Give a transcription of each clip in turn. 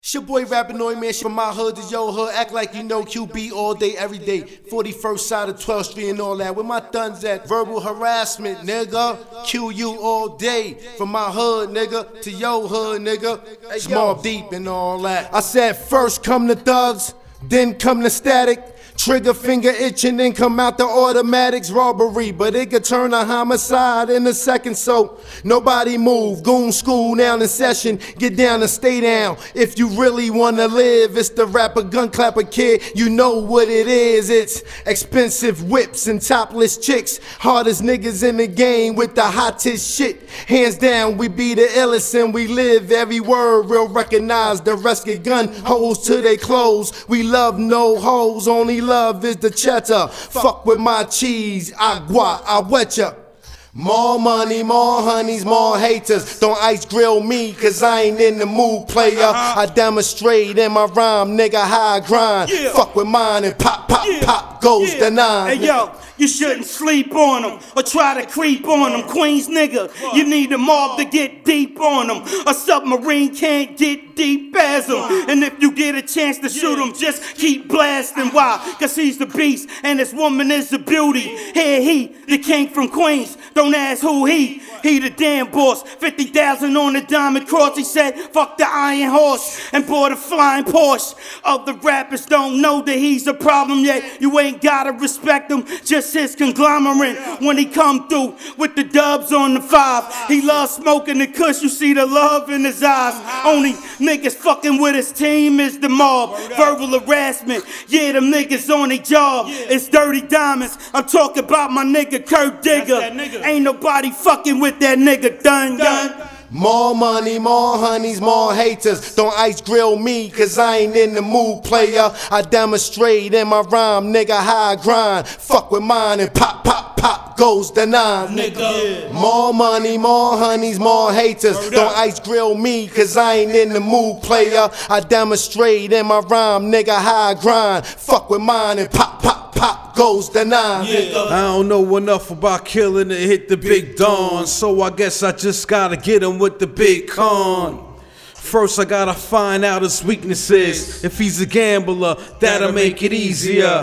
It's your boy Rapinoid, man. Shit from my hood to your hood. Act like you know QB all day, every day. 41st side of 12th Street and all that. Where my thuns at? Verbal harassment, nigga. QU all day. From my hood, nigga, to your hood, nigga. Small deep and all that. I said first come the thugs, then come the static. Trigger finger itching, then come out the automatics. Robbery, but it could turn a homicide in a second. So nobody move. Goon school now in session. Get down and stay down. If you really wanna live, it's the rapper gun clapper kid. You know what it is. It's expensive whips and topless chicks. Hardest niggas in the game with the hottest shit. Hands down, we be the illest and we live every word real recognized. The rest get gun holes to their clothes. We love no hoes, only love is the cheddar. Fuck with my cheese, agua, I wet ya. More money, more honeys, more haters. Don't ice grill me, cause I ain't in the mood, player. I demonstrate in my rhyme, nigga, how I grind. Fuck with mine and pop, pop, pop goes the nine. Hey yo, you shouldn't sleep on them or try to creep on them. Queens nigga, you need a mob to get deep on them. A submarine can't get deep as them. And if you get a chance to shoot him, just keep blasting. Why? Cause he's the beast and this woman is the beauty. Here he, the king from Queens. Don't ask who he the damn boss. 50,000 on the diamond cross. He said, fuck the iron horse and bought a flying Porsche. Other rappers don't know that he's a problem yet. You ain't gotta respect him, just his conglomerate. When he come through with the dubs on the 5, he loves smoking the kush. You see the love in his eyes. Only niggas fucking with his team is the mob. Verbal harassment, yeah, them niggas on their job. It's dirty diamonds. I'm talking about my nigga Kurt Digger. Ain't nobody fucking with that nigga done. More money, more honeys, more haters. Don't ice grill me, cause I ain't in the mood, player. I demonstrate in my rhyme, nigga, how I grind. Fuck with mine and pop, pop, pop goes the nine. Nigga. More money, more honeys, more haters. Don't ice grill me, cause I ain't in the mood, player. I demonstrate in my rhyme, nigga, how I grind. Fuck with mine and pop, pop, pop goes the nine. I don't know enough about killing to hit the big dawn, so I guess I just gotta get him with the big con. First I gotta find out his weaknesses. If he's a gambler, that'll make it easier.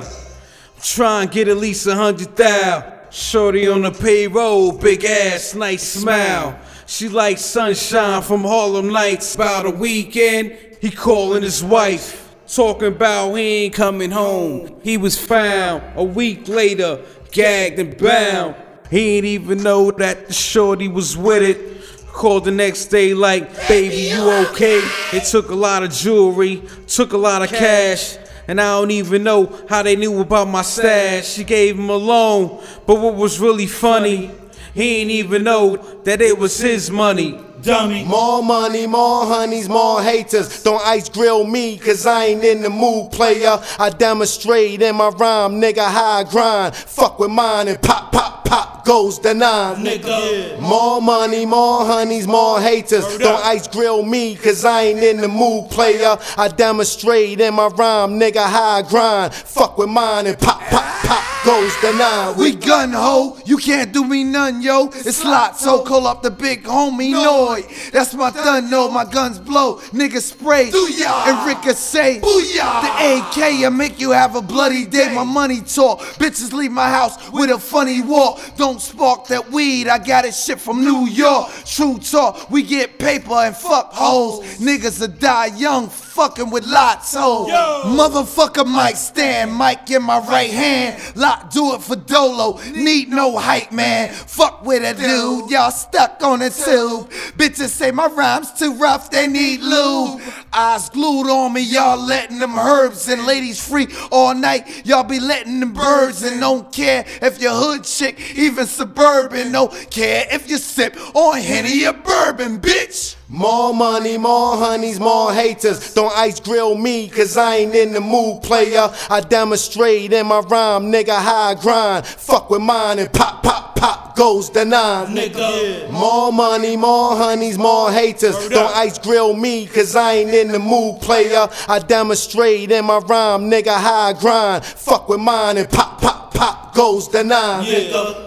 Try and get at least 100,000. Shorty on the payroll, big ass, nice smile. She like sunshine from Harlem Nights. About a weekend, he calling his wife. Talking about he ain't coming home. He was found a week later, gagged and bound. He ain't even know that the shorty was with it. Called the next day like, baby, you okay? It took a lot of jewelry, took a lot of cash. And I don't even know how they knew about my stash. She gave him a loan, but what was really funny, he ain't even know that it was his money. Dummy. More money, more honeys, more haters. Don't ice grill me, cause I ain't in the mood, player. I demonstrate in my rhyme, nigga, how I grind. Fuck with mine and pop, pop, pop goes the nine. Nigga. More money, more honeys, more haters. Don't ice grill me, cause I ain't in the mood, player. I demonstrate in my rhyme, nigga, how I grind. Fuck with mine and pop, pop, pop goes the nine. We gun ho, you can't do me none, yo. It's lots, so call up the big homie Noy. That's my thun, no, my guns blow. Niggas spray and ricochet. Booyah. The AK, I make you have a bloody day. My money talk, bitches leave my house with a funny walk. Don't spark that weed, I got it shit from New York. True talk, we get paper and fuck hoes. Niggas will die young, fucking with lots hoes. Motherfucker mic stand, mic in my right hand. Lot do it for Dolo, need no hype man. Fuck with a dude, y'all stuck on a tube. Bitches say my rhymes too rough, they need lube. Eyes glued on me, y'all letting them herbs and ladies free all night. Y'all be letting them birds and don't care if you're hood chick, even suburban. Don't care if you sip on Henny or bourbon, bitch. More money, more honeys, more haters. Don't ice grill me, cause I ain't in the mood, player. I demonstrate in my rhyme, nigga, how I grind. Fuck with mine and pop, pop, pop goes the nine. Nigga. More money, more honeys, more haters. Don't ice grill me, cause I ain't in the mood, player. I demonstrate in my rhyme, nigga, how I grind. Fuck with mine and pop, pop, pop goes the nine. Nigga.